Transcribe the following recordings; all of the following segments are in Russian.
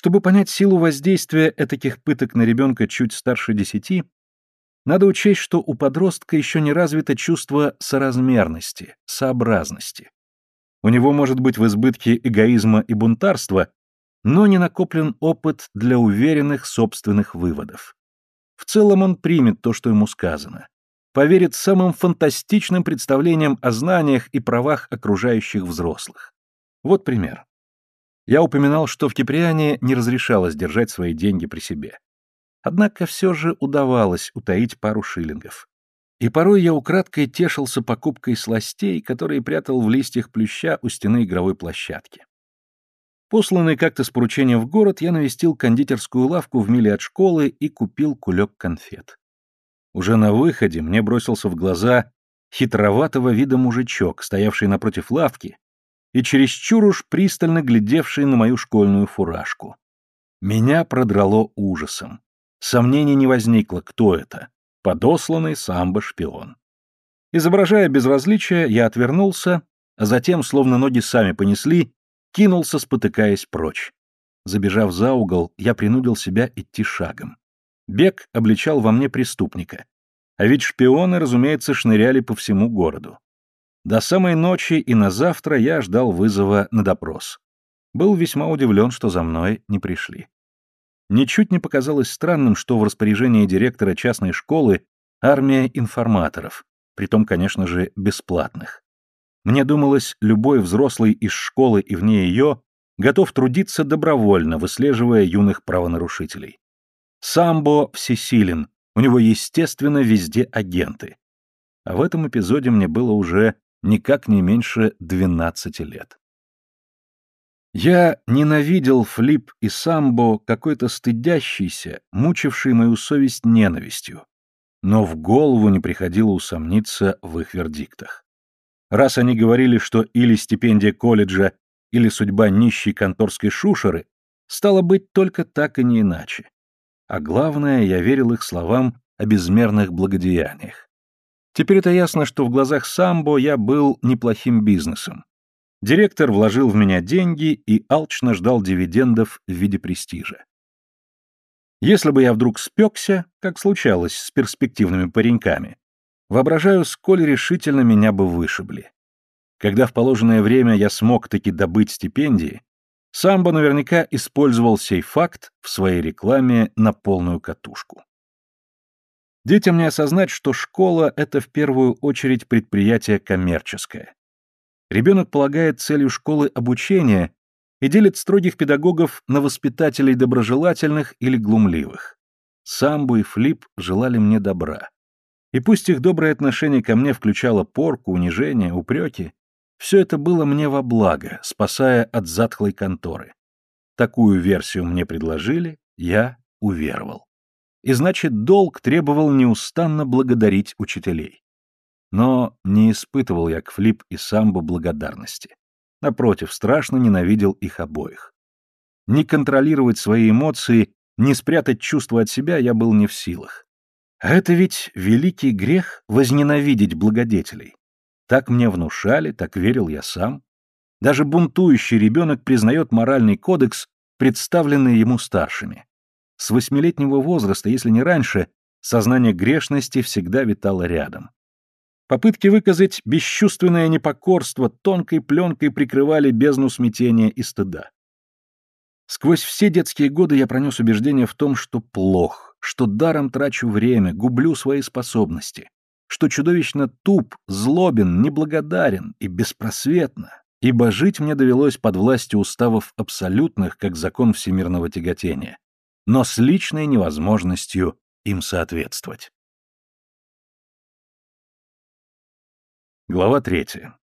Чтобы понять силу воздействия этаких пыток на ребенка чуть старше 10, надо учесть, что у подростка еще не развито чувство соразмерности, сообразности. У него может быть в избытке эгоизма и бунтарства, но не накоплен опыт для уверенных собственных выводов. В целом он примет то, что ему сказано, поверит самым фантастичным представлениям о знаниях и правах окружающих взрослых. Вот пример. Я упоминал, что в Киприане не разрешалось держать свои деньги при себе. Однако все же удавалось утаить пару шиллингов. И порой я украдкой тешился покупкой сластей, которые прятал в листьях плюща у стены игровой площадки. Посланный как-то с поручением в город, я навестил кондитерскую лавку в миле от школы и купил кулек конфет. Уже на выходе мне бросился в глаза хитроватого вида мужичок, стоявший напротив лавки и чересчур уж пристально глядевший на мою школьную фуражку. Меня продрало ужасом. Сомнений не возникло, кто это. Подосланный самбо-шпион. Изображая безразличие, я отвернулся, а затем, словно ноги сами понесли, кинулся, спотыкаясь прочь. Забежав за угол, я принудил себя идти шагом. Бег обличал во мне преступника. А ведь шпионы, разумеется, шныряли по всему городу. До самой ночи и на завтра я ждал вызова на допрос. Был весьма удивлен, что за мной не пришли. Ничуть не показалось странным, что в распоряжении директора частной школы армия информаторов, притом, конечно же, бесплатных. Мне думалось, любой взрослый из школы и вне ее готов трудиться добровольно, выслеживая юных правонарушителей. Самбо всесилен, у него, естественно, везде агенты. А в этом эпизоде мне было уже никак не меньше 12 лет. Я ненавидел Флип и Самбо какой-то стыдящийся, мучивший мою совесть ненавистью, но в голову не приходило усомниться в их вердиктах. Раз они говорили, что или стипендия колледжа, или судьба нищей конторской шушеры, стало быть только так и не иначе. А главное, я верил их словам о безмерных благодеяниях. Теперь-то ясно, что в глазах Самбо я был неплохим бизнесом. Директор вложил в меня деньги и алчно ждал дивидендов в виде престижа. Если бы я вдруг спекся, как случалось с перспективными пареньками, воображаю, сколь решительно меня бы вышибли. Когда в положенное время я смог таки добыть стипендии, Самбо наверняка использовал сей факт в своей рекламе на полную катушку. Детям не осознать, что школа — это в первую очередь предприятие коммерческое. Ребенок полагает целью школы обучение и делит строгих педагогов на воспитателей доброжелательных или глумливых. Самбо и Флип желали мне добра. И пусть их доброе отношение ко мне включало порку, унижение, упреки, все это было мне во благо, спасая от затхлой конторы. Такую версию мне предложили, я уверовал. И значит, долг требовал неустанно благодарить учителей. Но не испытывал я к Флип и Самбо благодарности. Напротив, страшно ненавидел их обоих. Не контролировать свои эмоции, не спрятать чувства от себя я был не в силах. А это ведь великий грех — возненавидеть благодетелей. Так мне внушали, так верил я сам. Даже бунтующий ребенок признает моральный кодекс, представленный ему старшими. С 8-летнего возраста, если не раньше, сознание грешности всегда витало рядом. Попытки выказать бесчувственное непокорство тонкой пленкой прикрывали бездну смятения и стыда. Сквозь все детские годы я пронес убеждение в том, что плох, что даром трачу время, гублю свои способности, что чудовищно туп, злобен, неблагодарен и беспросветно, ибо жить мне довелось под властью уставов абсолютных, как закон всемирного тяготения, но с личной невозможностью им соответствовать. Глава 3.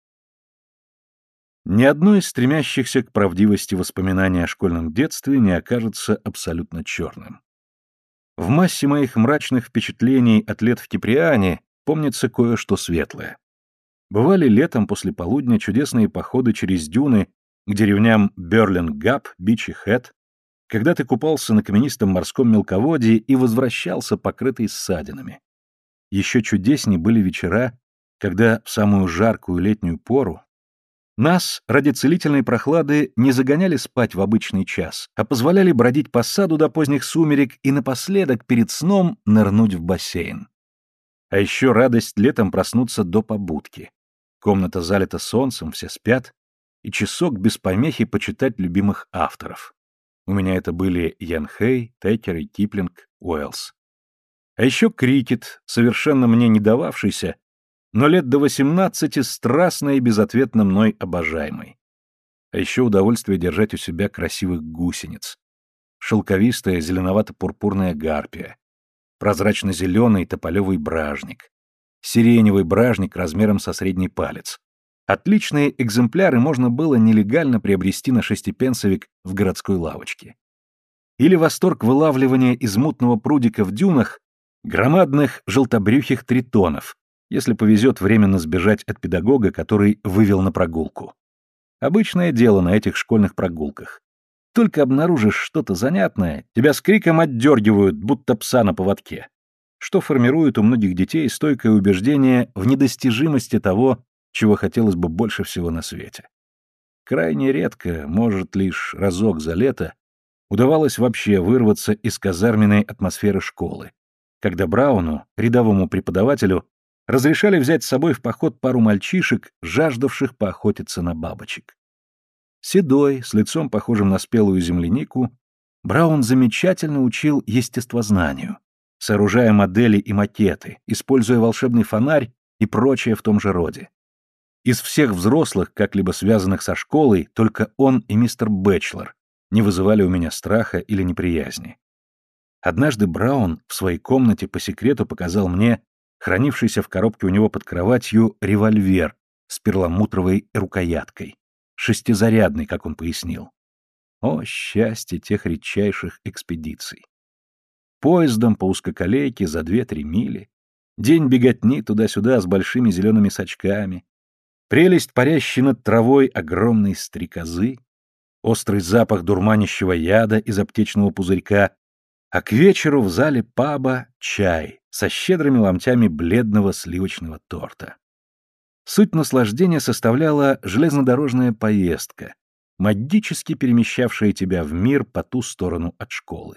Ни одно из стремящихся к правдивости воспоминаний о школьном детстве не окажется абсолютно черным. В массе моих мрачных впечатлений от лет в Киприане помнится кое-что светлое. Бывали летом после полудня чудесные походы через дюны к деревням Бёрлинг-Гап, Бичи-Хэт, когда ты купался на каменистом морском мелководье и возвращался покрытый ссадинами. Еще чудеснее были вечера, когда в самую жаркую летнюю пору Нас ради целительной прохлады не загоняли спать в обычный час, а позволяли бродить по саду до поздних сумерек и напоследок перед сном нырнуть в бассейн. А еще радость летом проснуться до побудки. Комната залита солнцем, все спят, и часок без помехи почитать любимых авторов. У меня это были Ян Хэй, Теккер и Киплинг, Уэллс. А еще крикет, совершенно мне не дававшийся, но лет до 18 страстно и безответно мной обожаемый. А еще удовольствие держать у себя красивых гусениц. Шелковистая зеленовато-пурпурная гарпия, прозрачно-зеленый тополевый бражник, сиреневый бражник размером со средний палец. Отличные экземпляры можно было нелегально приобрести на шестипенсовик в городской лавочке. Или восторг вылавливания из мутного прудика в дюнах громадных желтобрюхих тритонов, если повезет временно сбежать от педагога, который вывел на прогулку. Обычное дело на этих школьных прогулках. Только обнаружишь что-то занятное, тебя с криком отдергивают, будто пса на поводке, что формирует у многих детей стойкое убеждение в недостижимости того, чего хотелось бы больше всего на свете. Крайне редко, может, лишь разок за лето, удавалось вообще вырваться из казарменной атмосферы школы, когда Брауну, рядовому преподавателю, разрешали взять с собой в поход пару мальчишек, жаждавших поохотиться на бабочек. Седой, с лицом похожим на спелую землянику, Браун замечательно учил естествознанию, сооружая модели и макеты, используя волшебный фонарь и прочее в том же роде. Из всех взрослых, как-либо связанных со школой, только он и мистер Бэчелор не вызывали у меня страха или неприязни. Однажды Браун в своей комнате по секрету показал мне хранившийся в коробке у него под кроватью револьвер с перламутровой рукояткой, шестизарядный, как он пояснил. О, счастье тех редчайших экспедиций! Поездом по узкоколейке за 2-3 мили, день беготни туда-сюда с большими зелеными сачками, прелесть парящей над травой огромной стрекозы, острый запах дурманящего яда из аптечного пузырька, а к вечеру в зале паба чай со щедрыми ломтями бледного сливочного торта. Суть наслаждения составляла железнодорожная поездка, магически перемещавшая тебя в мир по ту сторону от школы.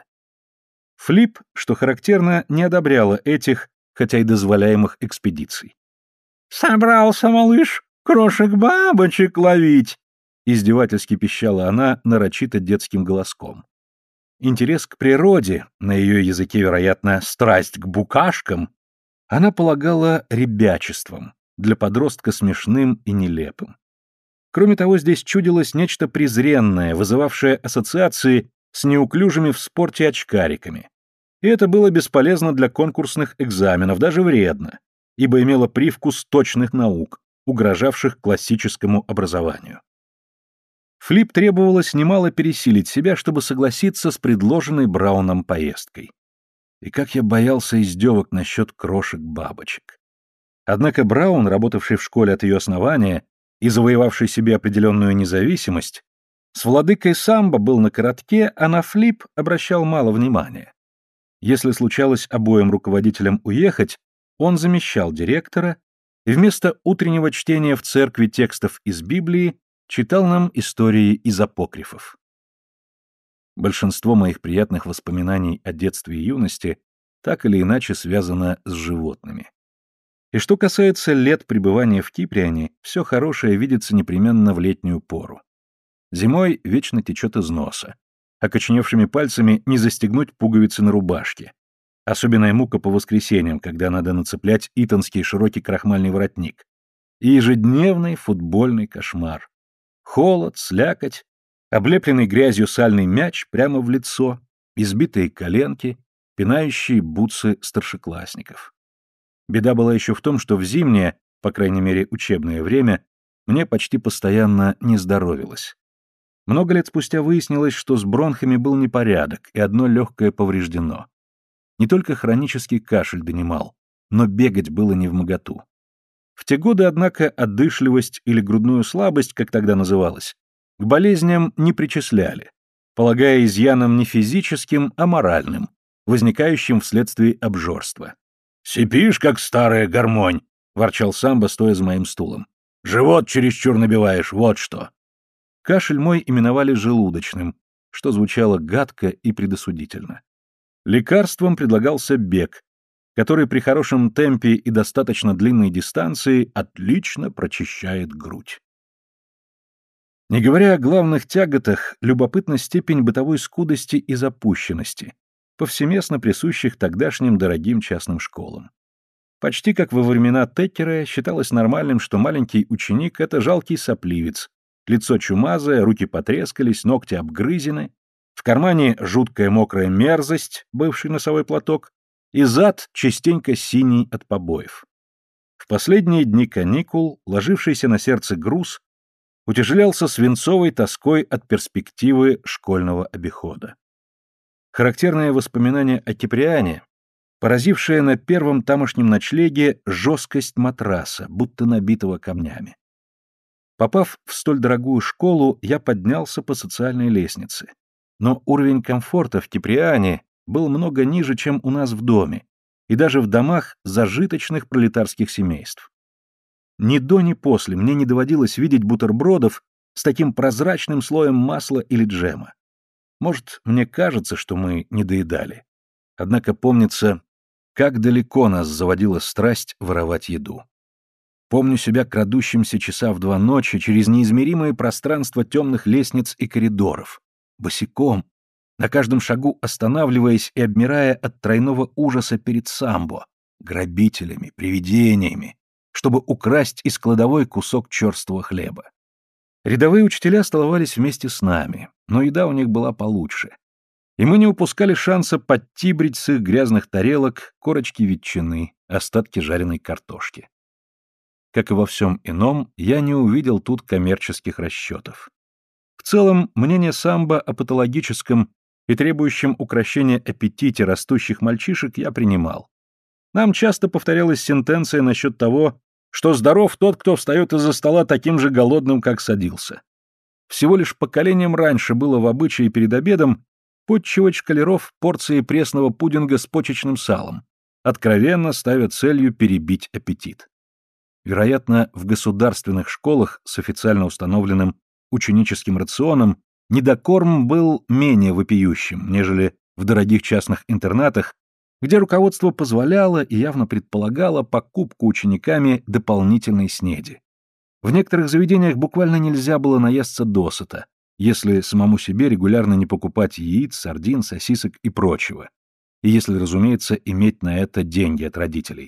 Флип, что характерно, не одобряла этих, хотя и дозволяемых экспедиций. «Собрался, малыш, крошек-бабочек ловить!» Издевательски пищала она нарочито детским голоском. Интерес к природе, на ее языке, вероятно, страсть к букашкам, она полагала ребячеством, для подростка смешным и нелепым. Кроме того, здесь чудилось нечто презренное, вызывавшее ассоциации с неуклюжими в спорте очкариками. И это было бесполезно для конкурсных экзаменов, даже вредно, ибо имело привкус точных наук, угрожавших классическому образованию. Флип требовалось немало пересилить себя, чтобы согласиться с предложенной Брауном поездкой. И как я боялся издевок насчет крошек-бабочек. Однако Браун, работавший в школе от ее основания и завоевавший себе определенную независимость, с владыкой самбо был на коротке, а на Флип обращал мало внимания. Если случалось обоим руководителям уехать, он замещал директора и вместо утреннего чтения в церкви текстов из Библии читал нам истории из апокрифов. Большинство моих приятных воспоминаний о детстве и юности так или иначе связано с животными. И что касается лет пребывания в Киприане, все хорошее видится непременно в летнюю пору. Зимой вечно течет из носа. Окоченевшими пальцами не застегнуть пуговицы на рубашке. Особенная мука по воскресеньям, когда надо нацеплять итонский широкий крахмальный воротник. И ежедневный футбольный кошмар. Холод, слякоть, облепленный грязью сальный мяч прямо в лицо, избитые коленки, пинающие бутсы старшеклассников. Беда была еще в том, что в зимнее, по крайней мере учебное время, мне почти постоянно не здоровилось. Много лет спустя выяснилось, что с бронхами был непорядок, и одно легкое повреждено. Не только хронический кашель донимал, но бегать было невмоготу. В те годы, однако, одышливость или грудную слабость, как тогда называлось, к болезням не причисляли, полагая изъяном не физическим, а моральным, возникающим вследствие обжорства. «Сипишь, как старая гармонь!» — ворчал самбо, стоя за моим стулом. Живот чересчур набиваешь, вот что. Кашель мой именовали желудочным, что звучало гадко и предосудительно. Лекарством предлагался бег, который при хорошем темпе и достаточно длинной дистанции отлично прочищает грудь. Не говоря о главных тяготах, любопытна степень бытовой скудости и запущенности, повсеместно присущих тогдашним дорогим частным школам. Почти как во времена Теккера считалось нормальным, что маленький ученик — это жалкий сопливец, лицо чумазое, руки потрескались, ногти обгрызены, в кармане жуткая мокрая мерзость, бывший носовой платок, и зад частенько синий от побоев. В последние дни каникул, ложившийся на сердце груз, утяжелялся свинцовой тоской от перспективы школьного обихода. Характерное воспоминание о Киприане, поразившее на первом тамошнем ночлеге жесткость матраса, будто набитого камнями. Попав в столь дорогую школу, я поднялся по социальной лестнице. Но уровень комфорта в Киприане был много ниже, чем у нас в доме, и даже в домах зажиточных пролетарских семейств. Ни до, ни после мне не доводилось видеть бутербродов с таким прозрачным слоем масла или джема. Может, мне кажется, что мы не доедали. Однако помнится, как далеко нас заводила страсть воровать еду. Помню себя крадущимся часа в 2 ночи через неизмеримое пространство темных лестниц и коридоров, босиком, на каждом шагу останавливаясь и обмирая от тройного ужаса перед самбо, грабителями, привидениями, чтобы украсть из кладовой кусок черствого хлеба. Рядовые учителя столовались вместе с нами, но еда у них была получше. И мы не упускали шанса подтибрить с их грязных тарелок корочки ветчины, остатки жареной картошки. Как и во всем ином, я не увидел тут коммерческих расчетов. В целом, мнение самбо о патологическом и требующем укрощения аппетите растущих мальчишек я принимал. Нам часто повторялась сентенция насчет того, что здоров тот, кто встает из-за стола таким же голодным, как садился. Всего лишь поколением раньше было в обычае перед обедом подчивать школяров порцией пресного пудинга с почечным салом, откровенно ставя целью перебить аппетит. Вероятно, в государственных школах с официально установленным ученическим рационом недокорм был менее вопиющим, нежели в дорогих частных интернатах, где руководство позволяло и явно предполагало покупку учениками дополнительной снеди. В некоторых заведениях буквально нельзя было наесться досыта, если самому себе регулярно не покупать яиц, сардин, сосисок и прочего, и если, разумеется, иметь на это деньги от родителей.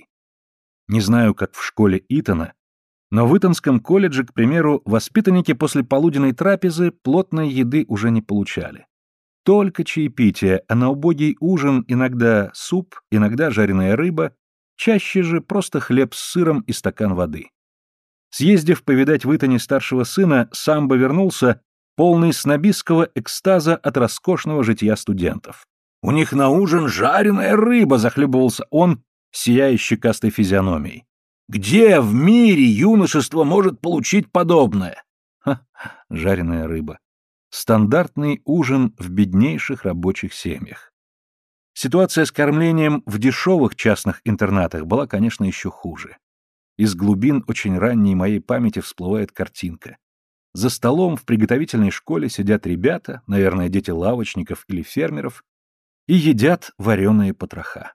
Не знаю, как в школе Итона, но в Итонском колледже, к примеру, воспитанники после полуденной трапезы плотной еды уже не получали. Только чаепитие, а на убогий ужин иногда суп, иногда жареная рыба, чаще же просто хлеб с сыром и стакан воды. Съездив повидать в Итоне старшего сына, самбо вернулся, полный снобистского экстаза от роскошного житья студентов. «У них на ужин жареная рыба!» — захлебывался он, сияя щекастой физиономией. «Где в мире юношество может получить подобное?» Ха, жареная рыба. Стандартный ужин в беднейших рабочих семьях. Ситуация с кормлением в дешевых частных интернатах была, конечно, еще хуже. Из глубин очень ранней моей памяти всплывает картинка. За столом в приготовительной школе сидят ребята, наверное, дети лавочников или фермеров, и едят вареные потроха.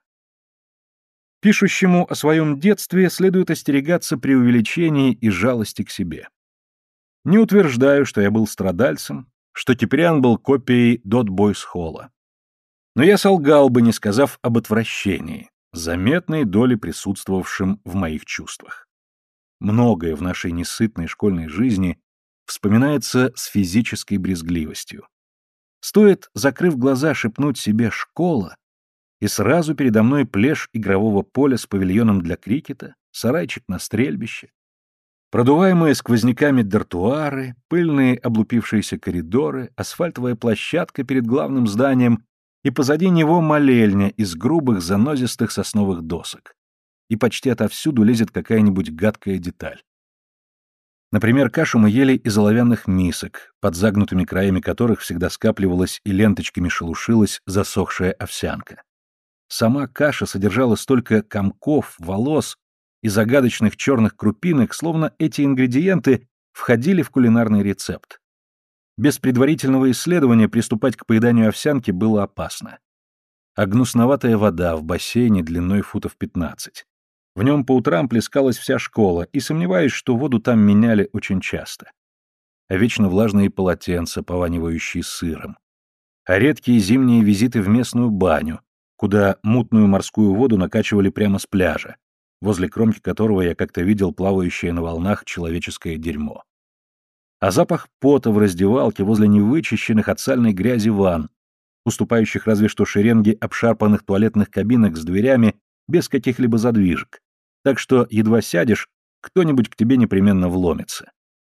Пишущему о своем детстве следует остерегаться преувеличений и жалости к себе. Не утверждаю, что я был страдальцем, что Киприан был копией Дотбойс-Холла. Но я солгал бы, не сказав об отвращении, заметной доли присутствовавшим в моих чувствах. Многое в нашей несытной школьной жизни вспоминается с физической брезгливостью. Стоит, закрыв глаза, шепнуть себе «школа», и сразу передо мной плешь игрового поля с павильоном для крикета, сарайчик на стрельбище, продуваемые сквозняками дартуары, пыльные облупившиеся коридоры, асфальтовая площадка перед главным зданием и позади него молельня из грубых занозистых сосновых досок. И почти отовсюду лезет какая-нибудь гадкая деталь. Например, кашу мы ели из оловянных мисок, под загнутыми краями которых всегда скапливалась и ленточками шелушилась засохшая овсянка. Сама каша содержала столько комков, волос и загадочных черных крупинок, словно эти ингредиенты входили в кулинарный рецепт. Без предварительного исследования приступать к поеданию овсянки было опасно. А гнусноватая вода в бассейне длиной футов 15. В нем по утрам плескалась вся школа, и сомневаюсь, что воду там меняли очень часто. А вечно влажные полотенца, пованивающие сыром. А редкие зимние визиты в местную баню, куда мутную морскую воду накачивали прямо с пляжа, возле кромки которого я как-то видел плавающее на волнах человеческое дерьмо. А запах пота в раздевалке возле невычищенных от сальной грязи ванн, уступающих разве что шеренге обшарпанных туалетных кабинок с дверями без каких-либо задвижек, так что, едва сядешь, кто-нибудь к тебе непременно вломится.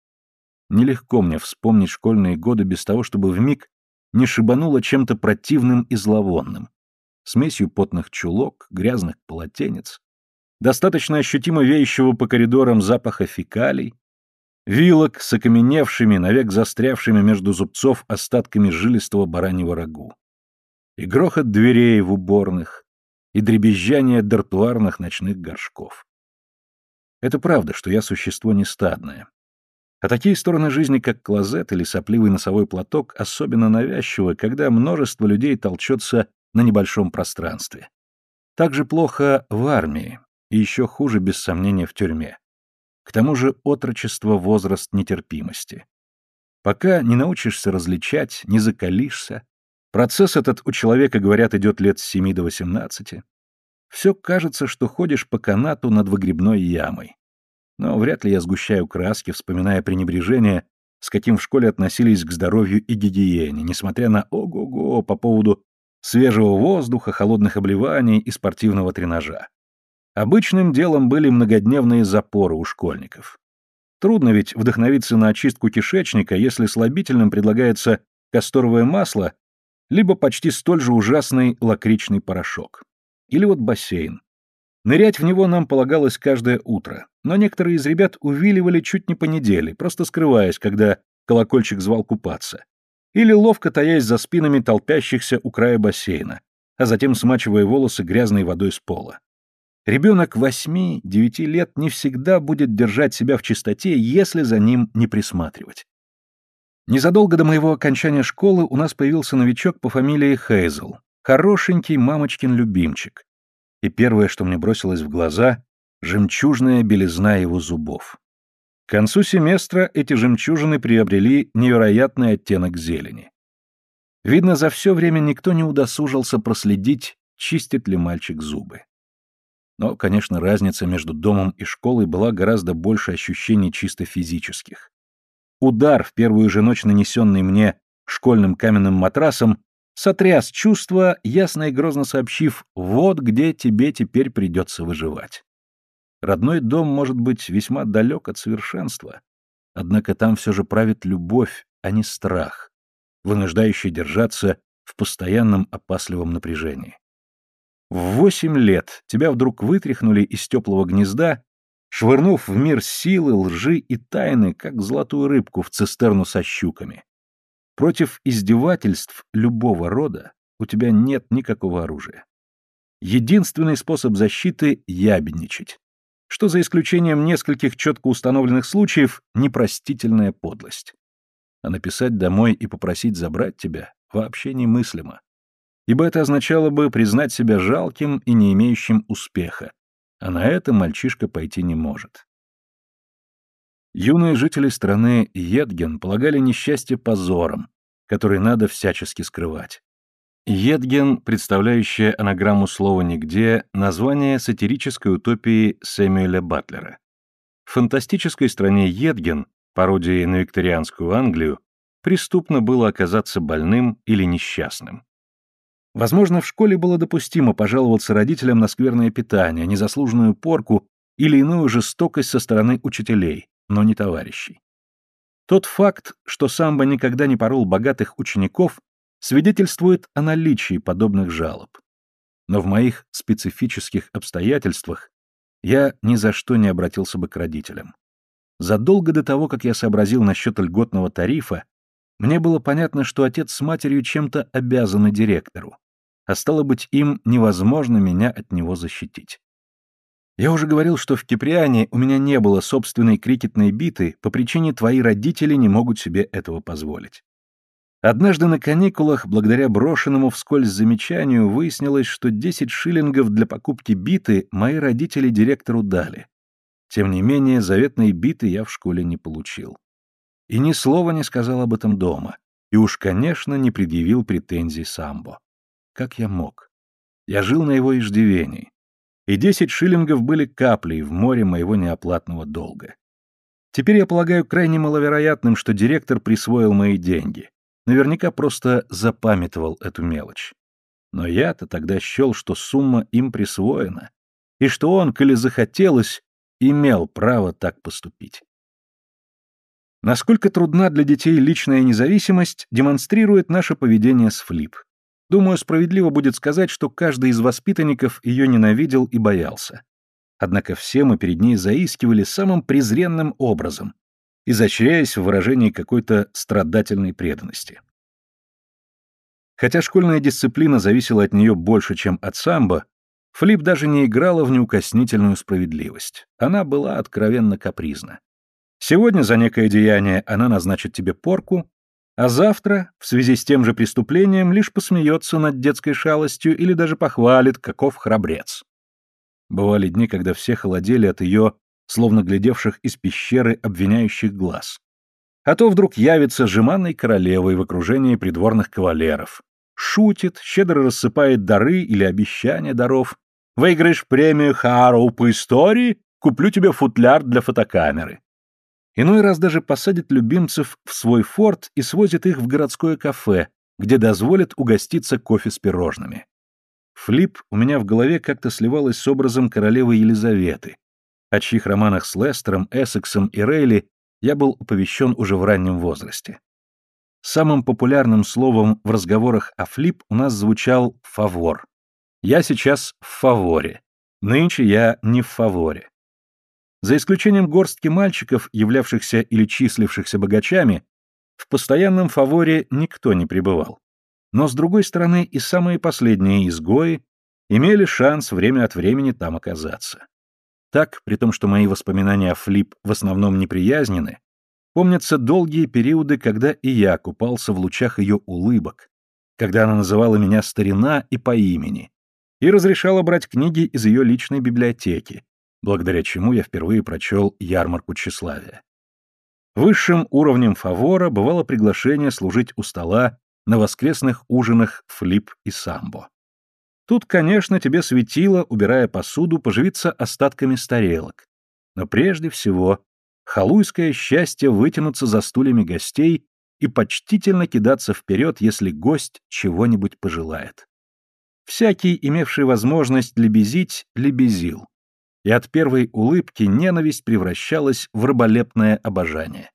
Нелегко мне вспомнить школьные годы без того, чтобы вмиг не шибануло чем-то противным и зловонным. Смесью потных чулок, грязных полотенец, достаточно ощутимо веющего по коридорам запаха фекалий, вилок с окаменевшими, навек застрявшими между зубцов остатками жилистого бараньего рагу, и грохот дверей в уборных, и дребезжание дартуарных ночных горшков. Это правда, что я существо не стадное. А такие стороны жизни, как клозет или сопливый носовой платок, особенно навязчивы, когда множество людей толчется на небольшом пространстве. Так же плохо в армии, и еще хуже, без сомнения, в тюрьме. К тому же отрочество — возраст нетерпимости. Пока не научишься различать, не закалишься, процесс этот у человека, говорят, идет лет с 7 до 18, все кажется, что ходишь по канату над выгребной ямой. Но вряд ли я сгущаю краски, вспоминая пренебрежение, с каким в школе относились к здоровью и гигиене, несмотря на ого-го по поводу свежего воздуха, холодных обливаний и спортивного тренажа. Обычным делом были многодневные запоры у школьников. Трудно ведь вдохновиться на очистку кишечника, если слабительным предлагается касторовое масло, либо почти столь же ужасный лакричный порошок. Или вот бассейн. Нырять в него нам полагалось каждое утро, но некоторые из ребят увиливали чуть не по неделе, просто скрываясь, когда колокольчик звал купаться, или ловко таясь за спинами толпящихся у края бассейна, а затем смачивая волосы грязной водой с пола. Ребенок 8-9 лет не всегда будет держать себя в чистоте, если за ним не присматривать. Незадолго до моего окончания школы у нас появился новичок по фамилии Хейзел, хорошенький мамочкин любимчик. И первое, что мне бросилось в глаза — жемчужная белизна его зубов. К концу семестра эти жемчужины приобрели невероятный оттенок зелени. Видно, за все время никто не удосужился проследить, чистит ли мальчик зубы. Но, конечно, разница между домом и школой была гораздо больше ощущений чисто физических. Удар, в первую же ночь нанесенный мне школьным каменным матрасом, сотряс чувства, ясно и грозно сообщив: вот где тебе теперь придется выживать. Родной дом может быть весьма далек от совершенства, однако там все же правит любовь, а не страх, вынуждающий держаться в постоянном опасливом напряжении. В 8 лет тебя вдруг вытряхнули из теплого гнезда, швырнув в мир силы, лжи и тайны, как золотую рыбку в цистерну со щуками. Против издевательств любого рода у тебя нет никакого оружия. Единственный способ защиты — ябедничать, что за исключением нескольких четко установленных случаев непростительная подлость. А написать домой и попросить забрать тебя вообще немыслимо, ибо это означало бы признать себя жалким и не имеющим успеха, а на это мальчишка пойти не может. Юные жители страны Йетген полагали несчастье позором, который надо всячески скрывать. Йетген, представляющая анаграмму слова «нигде», название сатирической утопии Сэмюэля Батлера. В фантастической стране Йетген, пародии на викторианскую Англию, преступно было оказаться больным или несчастным. Возможно, в школе было допустимо пожаловаться родителям на скверное питание, незаслуженную порку или иную жестокость со стороны учителей, но не товарищей. Тот факт, что Самбо никогда не порол богатых учеников, свидетельствует о наличии подобных жалоб. Но в моих специфических обстоятельствах я ни за что не обратился бы к родителям. Задолго до того, как я сообразил насчет льготного тарифа, мне было понятно, что отец с матерью чем-то обязаны директору, а стало быть, им невозможно меня от него защитить. Я уже говорил, что в Киприане у меня не было собственной крикетной биты, по причине твои родители не могут себе этого позволить. Однажды на каникулах, благодаря брошенному вскользь замечанию, выяснилось, что 10 шиллингов для покупки биты мои родители директору дали. Тем не менее, заветной биты я в школе не получил. И ни слова не сказал об этом дома. И уж, конечно, не предъявил претензий Самбо. Как я мог? Я жил на его иждивении. И 10 шиллингов были каплей в море моего неоплатного долга. Теперь я полагаю крайне маловероятным, что директор присвоил мои деньги. Наверняка просто запамятовал эту мелочь. Но я-то тогда счел, что сумма им присвоена, и что он, коли захотелось, имел право так поступить. Насколько трудна для детей личная независимость, демонстрирует наше поведение с Флип. Думаю, справедливо будет сказать, что каждый из воспитанников ее ненавидел и боялся. Однако все мы перед ней заискивали самым презренным образом, изощряясь в выражении какой-то страдательной преданности. Хотя школьная дисциплина зависела от нее больше, чем от самбо, Флип даже не играла в неукоснительную справедливость. Она была откровенно капризна. Сегодня за некое деяние она назначит тебе порку, а завтра, в связи с тем же преступлением, лишь посмеется над детской шалостью или даже похвалит, каков храбрец. Бывали дни, когда все холодели от ее, словно глядевших из пещеры, обвиняющих глаз. А то вдруг явится жеманной королевой в окружении придворных кавалеров. Шутит, щедро рассыпает дары или обещания даров. Выиграешь премию Харроу по истории, куплю тебе футляр для фотокамеры. Иной раз даже посадит любимцев в свой форт и свозит их в городское кафе, где дозволит угоститься кофе с пирожными. Флип у меня в голове как-то сливалась с образом королевы Елизаветы, о чьих романах с Лестером, Эссексом и Рейли я был оповещен уже в раннем возрасте. Самым популярным словом в разговорах о Флип у нас звучал «фавор». Я сейчас в фаворе. Нынче я не в фаворе. За исключением горстки мальчиков, являвшихся или числившихся богачами, в постоянном фаворе никто не пребывал. Но, с другой стороны, и самые последние изгои имели шанс время от времени там оказаться. Так, при том, что мои воспоминания о Флип в основном неприязнены, помнятся долгие периоды, когда и я купался в лучах ее улыбок, когда она называла меня старина и по имени, и разрешала брать книги из ее личной библиотеки, благодаря чему я впервые прочел «Ярмарку тщеславия». Высшим уровнем фавора бывало приглашение служить у стола на воскресных ужинах Флип и Самбо. Тут, конечно, тебе светило, убирая посуду, поживиться остатками с тарелок. Но прежде всего, халуйское счастье вытянуться за стульями гостей и почтительно кидаться вперед, если гость чего-нибудь пожелает. Всякий, имевший возможность лебезить, лебезил. И от первой улыбки ненависть превращалась в раболепное обожание.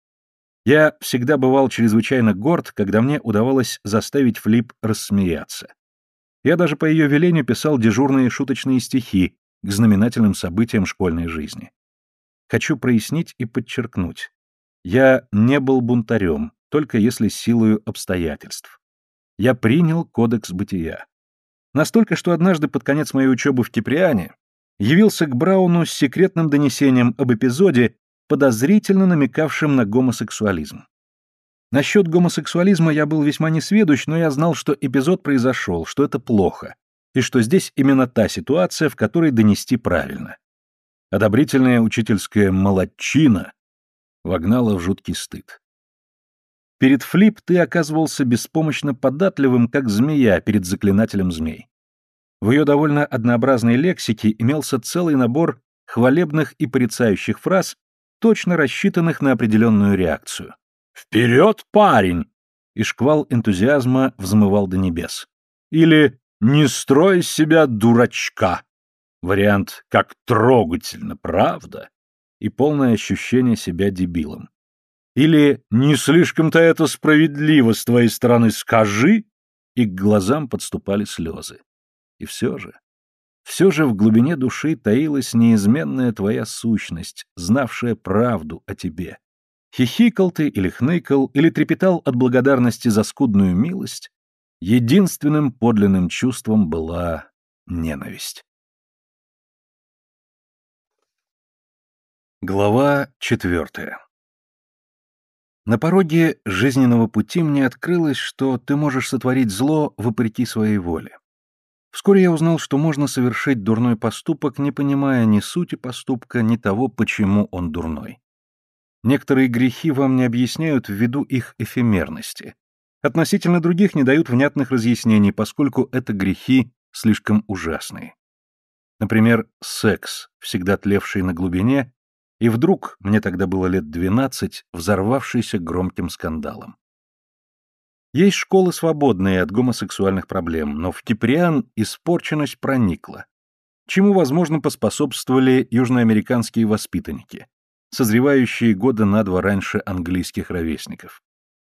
Я всегда бывал чрезвычайно горд, когда мне удавалось заставить Флип рассмеяться. Я даже по ее велению писал дежурные шуточные стихи к знаменательным событиям школьной жизни. Хочу прояснить и подчеркнуть. Я не был бунтарем, только если силою обстоятельств. Я принял кодекс бытия. Настолько, что однажды под конец моей учебы в Киприане явился к Брауну с секретным донесением об эпизоде, подозрительно намекавшем на гомосексуализм. Насчет гомосексуализма я был весьма несведущ, но я знал, что эпизод произошел, что это плохо, и что здесь именно та ситуация, в которой донести правильно. Одобрительная учительская молодчина вогнала в жуткий стыд. Перед Флип ты оказывался беспомощно податливым, как змея перед заклинателем змей. В ее довольно однообразной лексике имелся целый набор хвалебных и порицающих фраз, точно рассчитанных на определенную реакцию. «Вперед, парень!» И шквал энтузиазма взмывал до небес. Или «Не строй из себя дурачка!» Вариант «Как трогательно, правда?» И полное ощущение себя дебилом. Или «Не слишком-то это справедливо с твоей стороны, скажи!» И к глазам подступали слезы. И все же в глубине души таилась неизменная твоя сущность, знавшая правду о тебе. Хихикал ты или хныкал, или трепетал от благодарности за скудную милость, единственным подлинным чувством была ненависть. Глава 4. На пороге жизненного пути мне открылось, что ты можешь сотворить зло вопреки своей воле. Вскоре я узнал, что можно совершить дурной поступок, не понимая ни сути поступка, ни того, почему он дурной. Некоторые грехи вам не объясняют ввиду их эфемерности. Относительно других не дают внятных разъяснений, поскольку это грехи слишком ужасные. Например, секс, всегда тлевший на глубине, и вдруг, мне тогда было лет 12, взорвавшийся громким скандалом. Есть школы, свободные от гомосексуальных проблем, но в Киприан испорченность проникла, чему, возможно, поспособствовали южноамериканские воспитанники, созревающие года на два раньше английских ровесников.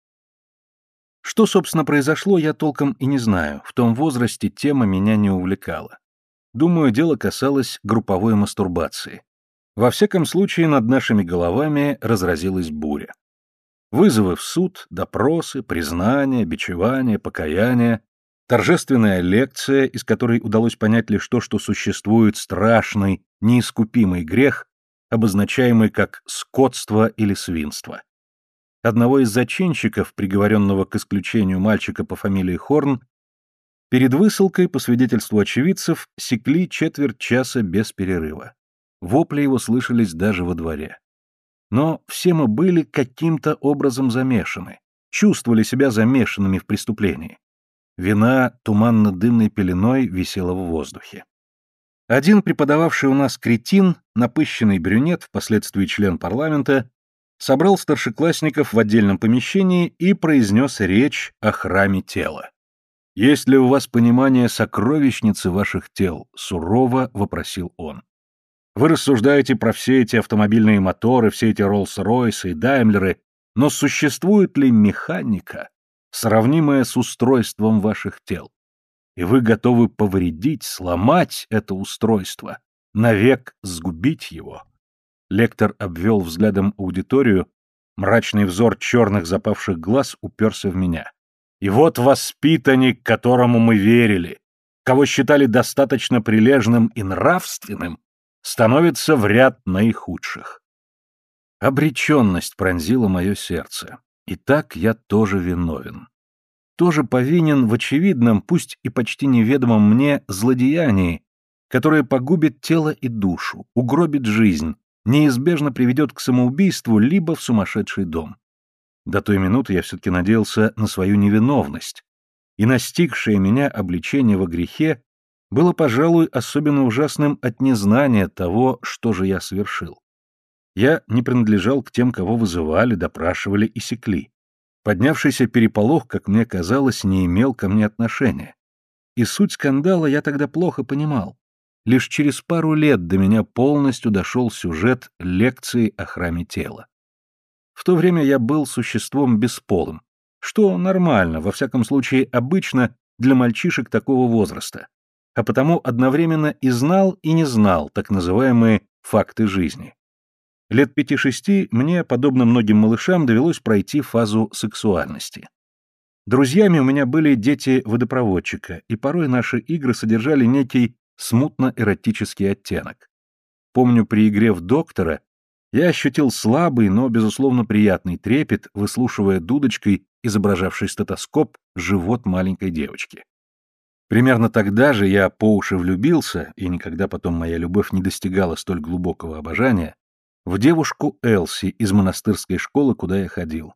Что, собственно, произошло, я толком и не знаю, в том возрасте тема меня не увлекала. Думаю, дело касалось групповой мастурбации. Во всяком случае, над нашими головами разразилась буря. Вызовы в суд, допросы, признания, бичевания, покаяния, торжественная лекция, из которой удалось понять лишь то, что существует страшный, неискупимый грех, обозначаемый как скотство или свинство. Одного из зачинщиков, приговоренного к исключению мальчика по фамилии Хорн, перед высылкой, по свидетельству очевидцев, секли четверть часа без перерыва. Вопли его слышались даже во дворе. Но все мы были каким-то образом замешаны, чувствовали себя замешанными в преступлении. Вина туманно-дымной пеленой висела в воздухе. Один преподававший у нас кретин, напыщенный брюнет, впоследствии член парламента, собрал старшеклассников в отдельном помещении и произнес речь о храме тела. «Есть ли у вас понимание сокровищницы ваших тел?» — сурово вопросил он. «Вы рассуждаете про все эти автомобильные моторы, все эти Роллс-Ройсы и Даймлеры, но существует ли механика, сравнимая с устройством ваших тел? И вы готовы повредить, сломать это устройство, навек сгубить его?» Лектор обвел взглядом аудиторию, мрачный взор черных запавших глаз уперся в меня. «И вот воспитанник, которому мы верили, кого считали достаточно прилежным и нравственным, становится в ряд наихудших». Обреченность пронзила мое сердце. И так я тоже виновен. Тоже повинен в очевидном, пусть и почти неведомом мне, злодеянии, которое погубит тело и душу, угробит жизнь, неизбежно приведет к самоубийству либо в сумасшедший дом. До той минуты я все-таки надеялся на свою невиновность, и настигшее меня обличение во грехе было, пожалуй, особенно ужасным от незнания того, что же я совершил. Я не принадлежал к тем, кого вызывали, допрашивали и секли. Поднявшийся переполох, как мне казалось, не имел ко мне отношения. И суть скандала я тогда плохо понимал. Лишь через пару лет до меня полностью дошел сюжет лекции о храме тела. В то время я был существом бесполым, что нормально, во всяком случае обычно для мальчишек такого возраста, а потому одновременно и знал, и не знал так называемые факты жизни. Лет 5-6 мне, подобно многим малышам, довелось пройти фазу сексуальности. Друзьями у меня были дети водопроводчика, и порой наши игры содержали некий смутно-эротический оттенок. Помню, при игре в доктора я ощутил слабый, но, безусловно, приятный трепет, выслушивая дудочкой, изображавший стетоскоп, живот маленькой девочки. Примерно тогда же я по уши влюбился, и никогда потом моя любовь не достигала столь глубокого обожания, в девушку Элси из монастырской школы, куда я ходил.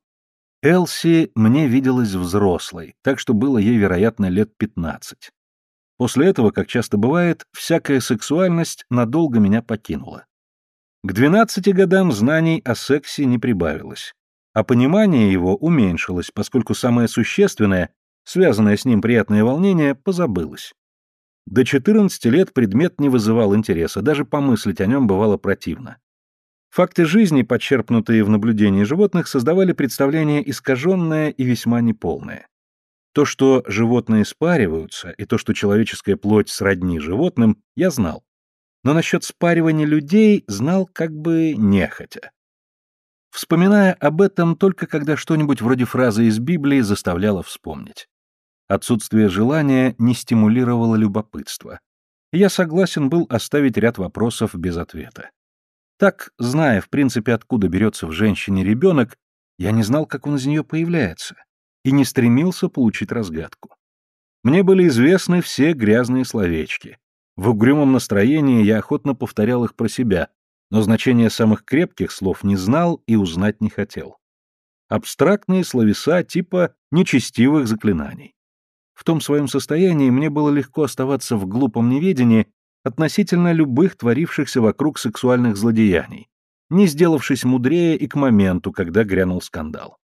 Элси мне виделась взрослой, так что было ей, вероятно, лет 15. После этого, как часто бывает, всякая сексуальность надолго меня покинула. К 12 годам знаний о сексе не прибавилось, а понимание его уменьшилось, поскольку самое существенное, связанное с ним приятное волнение, позабылось. До 14 лет предмет не вызывал интереса, даже помыслить о нем бывало противно. Факты жизни, почерпнутые в наблюдении животных, создавали представление искаженное и весьма неполное. То, что животные спариваются, и то, что человеческая плоть сродни животным, я знал. Но насчет спаривания людей знал как бы нехотя. Вспоминая об этом только когда что-нибудь вроде фразы из Библии заставляло вспомнить. Отсутствие желания не стимулировало любопытство. Я согласен был оставить ряд вопросов без ответа. Так, зная, в принципе, откуда берется в женщине ребенок, я не знал, как он из нее появляется, и не стремился получить разгадку. Мне были известны все грязные словечки. В угрюмом настроении я охотно повторял их про себя, но значение самых крепких слов не знал и узнать не хотел. Абстрактные словеса типа нечестивых заклинаний. В том своем состоянии мне было легко оставаться в глупом неведении относительно любых творившихся вокруг сексуальных злодеяний, не сделавшись мудрее и к моменту, когда грянул скандал.